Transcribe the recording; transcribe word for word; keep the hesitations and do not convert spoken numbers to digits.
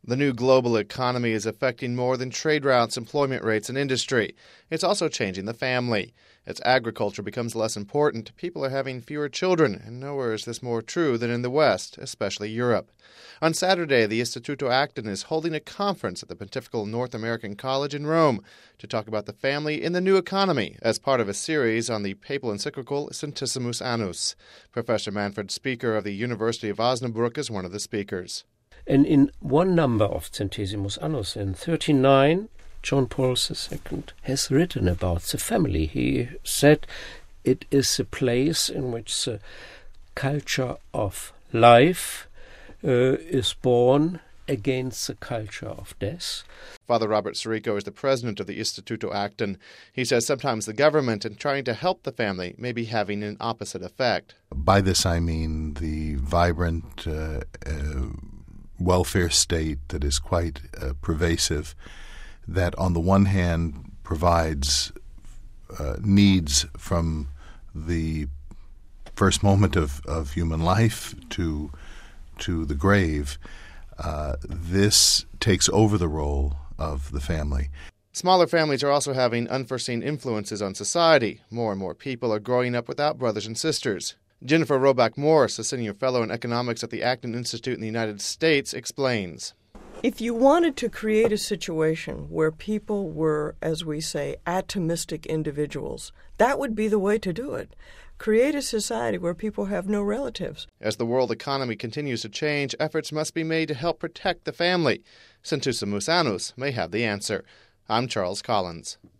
The new global economy is affecting more than trade routes, employment rates, and industry. It's also changing the family. As agriculture becomes less important, people are having fewer children, and nowhere is this more true than in the West, especially Europe. On Saturday, the Istituto Acton is holding a conference at the Pontifical North American College in Rome to talk about the family in the new economy as part of a series on the papal encyclical Centesimus Annus. Professor Manfred Spieker of the University of Osnabrück is one of the speakers. And in one number of Centesimus Annus, in thirty-nine, John Paul the Second has written about the family. He said it is a place in which the culture of life uh, is born against the culture of death. Father Robert Sirico is the president of the Istituto Acton. He says sometimes the government, in trying to help the family, may be having an opposite effect. By this I mean the vibrant uh, uh, welfare state that is quite uh, pervasive, that on the one hand provides uh, needs from the first moment of, of human life to to the grave. Uh, this takes over the role of the family. Smaller families are also having unforeseen influences on society. More and more people are growing up without brothers and sisters. Jennifer Roback Morris, a senior fellow in economics at the Acton Institute in the United States, explains. If you wanted to create a situation where people were, as we say, atomistic individuals, that would be the way to do it. Create a society where people have no relatives. As the world economy continues to change, efforts must be made to help protect the family. Centesimus Annus may have the answer. I'm Charles Collins.